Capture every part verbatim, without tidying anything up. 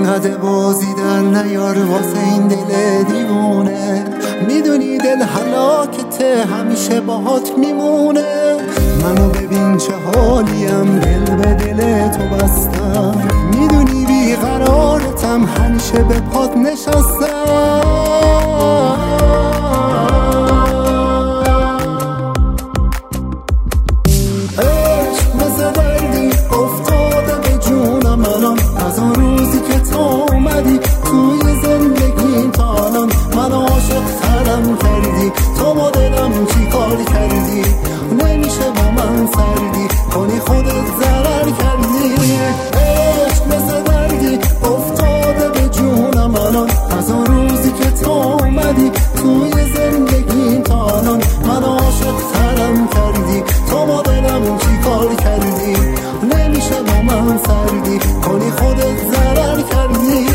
انقدر بازی در نیار واسه این دل دیوونه. میدونی دل هلاکته همیشه باهات میمونه. منو ببین چه حالیم دل به دل تو بستم. میدونی بیقرارتم همیشه به پات نشستم. عشق مثل دردی افتاده به جونم الان. از اون روزی که تو اومدی توی زندگیم تا الان من عاشق ترم کردی. تو با دلم چی کار کردی؟ نمیشه با من سردی کنی خودت ضرر کردی. عشق مثل دردی افتاده به جونم الان. از اون روزی که تو اومدی توی زندگیم تا الان من عاشق ترم کردی. تو با دلم چی کار کردی؟ نمیشه با من سردی کنی خودت ضرر کردی.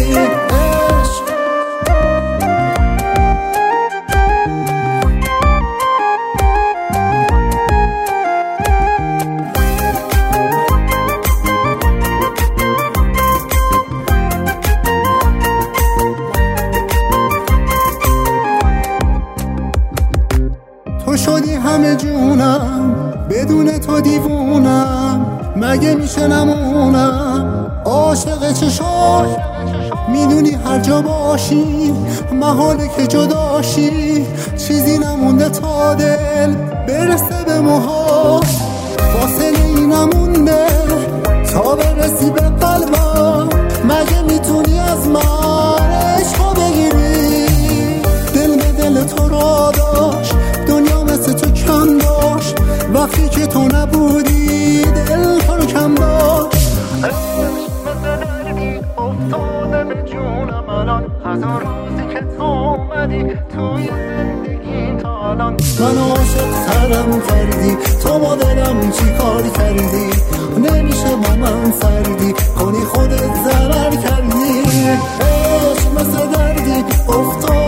تو شدی همه جونم بدون تو دیوونم. مگه میشه نمونم عاشق چشاش؟ میدونی هر جا باشی محاله که جداشی. چیزی نمونده تا دل برسه به موها. فاصله ای نمونده تا برسی به قلبم. مگه میتونی از من عشقو بگیری؟ دل به دل تو را داشت دنیا مثل تو کم داشت. وقتی که تو نبودی دل تو رو کم داشت. عشق مثل دردی افتاده به جونم الان. از اون روزی که تو اومدی توی زندگی تا الان من عاشق ترم کردی. تو با دلم چی کار کردی؟ نمیشه با من سردی کنی خودت ضرر کردی. عشق مثل دردی افتاده